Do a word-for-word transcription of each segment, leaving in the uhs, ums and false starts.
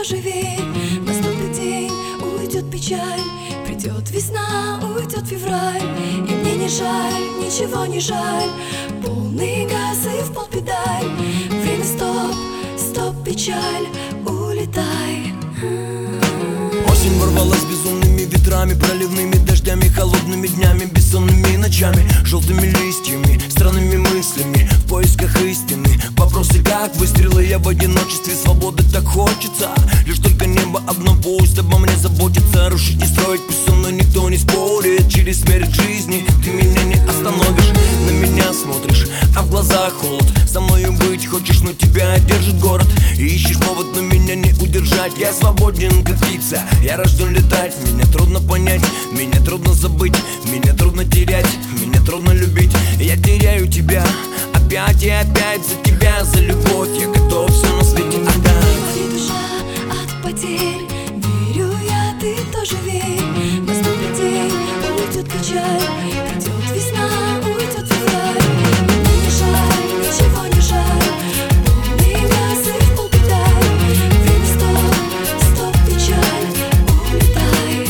тоже верь. Наступит день, уйдет печаль, придет весна, уйдет февраль. И мне не жаль, ничего не жаль, полный газ и в пол педаль. Время стоп, стоп, печаль, улетай. Осень ворвалась безумными ветрами, проливными дождями, холодными днями, бессонными ночами, желтыми листьями, странными мыслями, в поисках истины. Вопросы как выстрелы, я в одиночестве, свободы так хочется. Лишь только небо одно пусть обо мне заботится. Рушить не строить, пусть со мной никто не спорит. Через смерть жизни ты меня не остановишь. На меня смотришь, а в глазах холод. Со мною быть хочешь, но тебя держит город. И ищешь повод, но меня не удержать. Я свободен, как птица, я рожден летать. Меня трудно понять, меня трудно забыть, меня трудно терять, меня трудно любить. Я теряю тебя опять и опять. За тебя, за любовь я готов все на свете отдать. Болит душа от потерь, верю я, ты тоже верь. Наступит день, уйдет печаль, придет весна, уйдет февраль. Мне не жаль, ничего не жаль, полный газ и в пол педаль. Время стоп, стоп, печаль, улетай.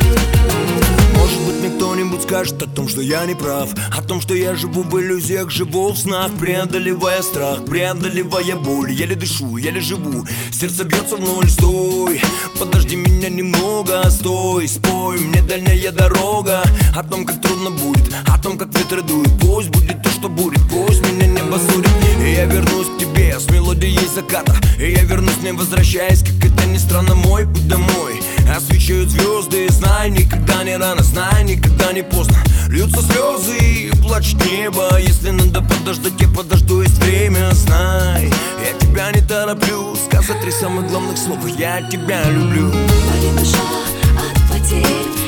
Может быть, мне кто-нибудь скажет о том, что я не прав, о том, что я живу в иллюзиях, живу в снах, преодолевая страх, преодолевая боль. Еле дышу, еле живу, сердце бьется в ноль. Стой, подожди меня немного, стой, спой мне дальняя дорога. О том, как трудно будет, о том, как ветры дуют. Пусть будет то, что будет, пусть меня небо судит. И я вернусь к тебе с мелодией заката. И я вернусь, не возвращаясь, как это ни странно, мой путь домой. Освещают звезды, знай, никогда не рано, знай, никогда не поздно. Льются слезы и плачет небо. Если надо подождать, я подожду, есть время, знай. Я тебя не тороплю, сказать три самых главных слова: я тебя люблю. Болит душа от потерь.